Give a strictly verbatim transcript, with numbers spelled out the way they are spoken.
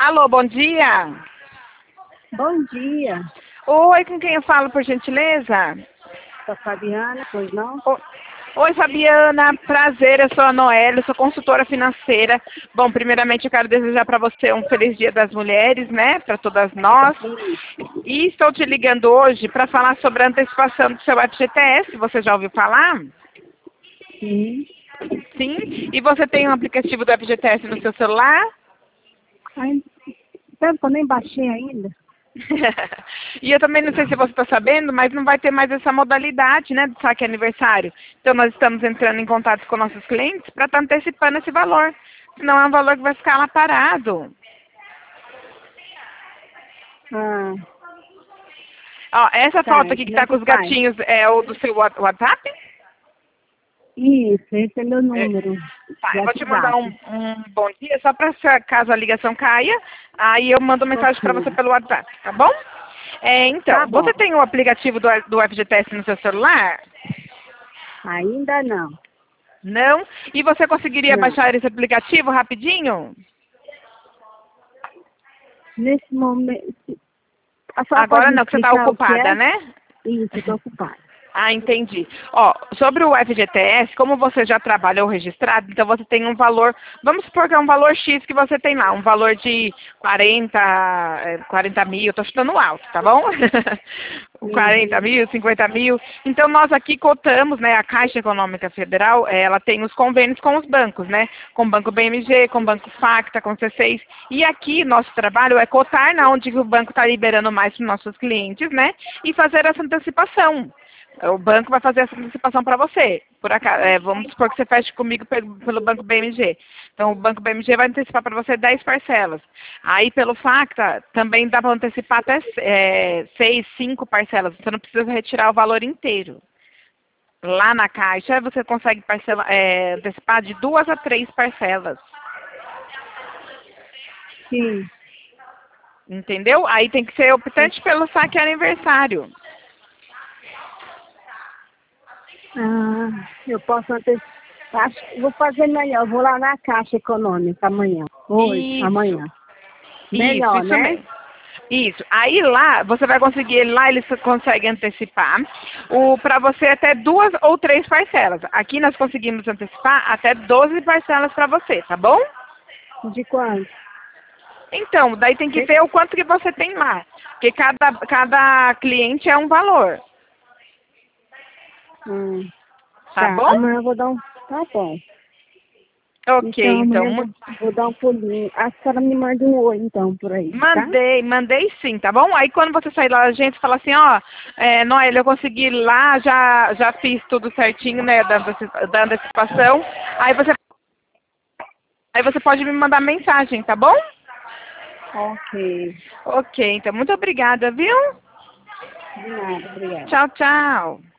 Alô, bom dia. Bom dia. Oi, com quem eu falo, por gentileza? Sou Fabiana, pois não? O- Oi, Fabiana. Prazer, eu sou a Noélia, eu sou consultora financeira. Bom, primeiramente eu quero desejar para você um feliz Dia das Mulheres, né? Para todas nós. E estou te ligando hoje para falar sobre a antecipação do seu F G T S. Você já ouviu falar? Sim. Sim. E você tem um aplicativo do F G T S no seu celular? Ai, tanto que eu nem baixei ainda. E eu também não sei se você está sabendo, mas não vai ter mais essa modalidade, né, do saque aniversário. Então nós estamos entrando em contato com nossos clientes para estar antecipando esse valor. Senão é um valor que vai ficar lá parado. Ah, Ó, essa tá. foto aqui E que como é está com que os faz? gatinhos é o do seu Wha- WhatsApp? Isso, esse é meu É, número tá, de eu vou te mandar um, WhatsApp. um bom dia, só para caso a ligação caia, aí eu mando mensagem para você Ok. pelo WhatsApp, tá bom? É, Tá então, bom. você tem o aplicativo do, do F G T S no seu celular? Ainda não. Não? E você conseguiria Não. baixar esse aplicativo rapidinho? Nesse momento, a senhora pode Agora me não, que você está explicar o que ocupada, é? né? Isso, eu estou ocupada. Ah, entendi. Ó, sobre o F G T S, como você já trabalhou registrado, então você tem um valor, vamos supor que é um valor X que você tem lá, um valor de quarenta, eh, quarenta mil, eu tô chutando alto, tá bom? quarenta Uhum. mil, cinquenta mil. Então nós aqui cotamos, né, a Caixa Econômica Federal, eh, ela tem os convênios com os bancos, né? Com o Banco B M G, com o Banco Facta, com o C seis. E aqui nosso trabalho é cotar na onde o banco está liberando mais para os nossos clientes, né? E fazer essa antecipação. O banco vai fazer essa antecipação para você. Por acaso, é, vamos supor que você feche comigo pelo, pelo Banco B M G. Então, o Banco B M G vai antecipar para você dez parcelas. Aí, pelo Facta, também dá para antecipar até é, seis, cinco parcelas. Você não precisa retirar o valor inteiro. Lá na Caixa, você consegue parcela, é, antecipar de duas a três parcelas. Sim. Entendeu? Aí tem que ser optante pelo saque aniversário. Ah, eu posso antecipar. Acho que vou fazer melhor. Vou lá na Caixa Econômica amanhã. Hoje, Isso. amanhã. Isso, Melhor, isso né? mesmo. Isso. Aí lá, você vai conseguir, lá eles conseguem antecipar o para você até duas ou três parcelas. Aqui nós conseguimos antecipar até doze parcelas para você, tá bom? De quanto? Então, daí tem que ver o quanto que você tem lá. Porque cada, cada cliente é um valor. Hum, Tá tá, bom? amanhã eu vou dar um. Tá bom. Ok, Então então. amanhã eu vou, mu- vou dar um pulinho. A senhora me manda um oi então por aí, tá? Mandei, mandei sim, tá bom? Aí quando você sair lá, a gente fala assim, ó, é, Noel, eu consegui ir lá, já, já fiz tudo certinho, né, da, anteci- da antecipação. Aí você, aí você pode me mandar mensagem, tá bom? Ok. Ok, então muito obrigada, viu? De nada, obrigada. Tchau, tchau.